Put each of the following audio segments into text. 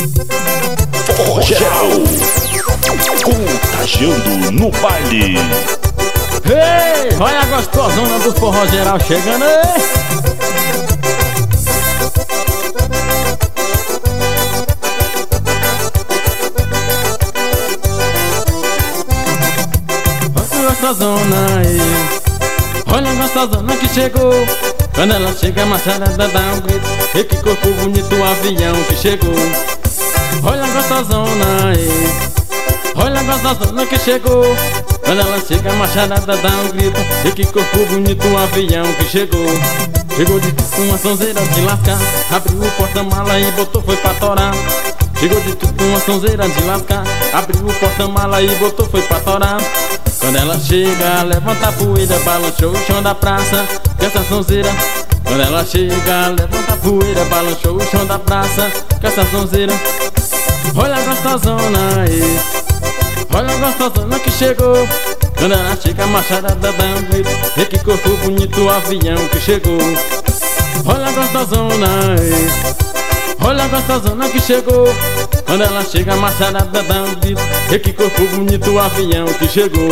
Forró Geral, contagiando no baile. Ei, olha a gostosona do Forró Geral chegando aí. Gostosona aí, olha a gostosona que chegou. Quando ela chega a macharada dá um grito. E que corpo bonito o avião que chegou. Olha a gostosona aí, olha a gostosona que chegou. Quando ela chega a macharada dá um grito. E que corpo bonito o avião que chegou. Chegou de tudo uma sonzeira de lascar. Abriu o porta-mala e botou foi pra torar. Chegou de tudo uma sonzeira de lascar. Abriu o porta-mala e botou foi pra torar. Quando ela chega, levanta a poeira, balançou o chão da praça. Que essa sonzeira. Quando ela chega, levanta a poeira, balançou o chão da praça. Que essa sonzeira. Olha a gostosona aí, olha a gostosona que chegou. Quando ela chega, a macharada dá um grito. E que corpo bonito o avião que chegou. Olha a gostosona aí, olha a gostosona que chegou. Quando ela chega, a macharada dá um grito. E que corpo bonito o avião que chegou.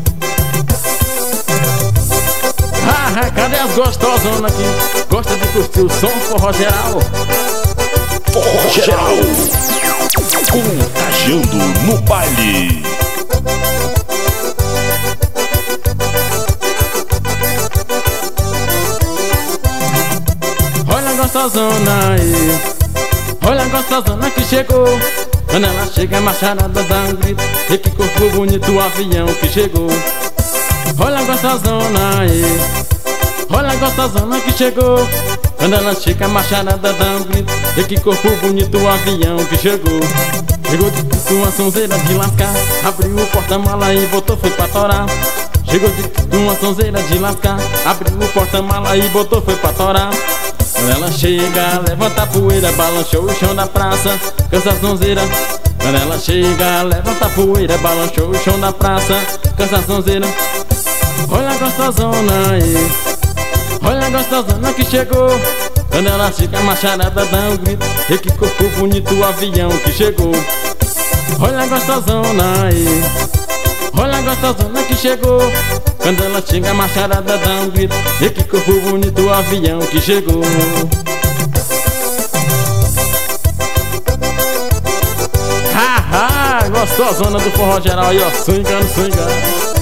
Cadê as gostosonas que gosta de curtir o som Forró Geral? Forró Geral, contagiando no baile. Olha a gostosona aí, olha a gostosona que chegou. Quando ela chega, a macharada dá um grito. E que corpo bonito o avião que chegou. Olha a gostosona aí, olha a gostosona que chegou. Quando ela chega, a macharada dá um grito. E que corpo bonito o avião que chegou. Chegou de tudo uma sonzeira de lascar. Abriu o porta-mala e botou foi pra torar. Chegou de tudo uma sonzeira de lascar. Abriu o porta-mala e botou foi pra torar. Quando ela chega, levanta a poeira, balançou o chão da praça. Com essa sonzeira. Quando ela chega, levanta a poeira, balançou o chão da praça. Com essa sonzeira. Olha a gostosona aí, olha a gostosona que chegou. Quando ela chega, a macharada dá um grito. E que corpo bonito o avião que chegou. Olha a gostosona aí, olha a gostosona que chegou. Quando ela chega, a macharada dá um grito. E que corpo bonito o avião que chegou. Gostosona do Forró Geral aí, ó, swingando, swingando.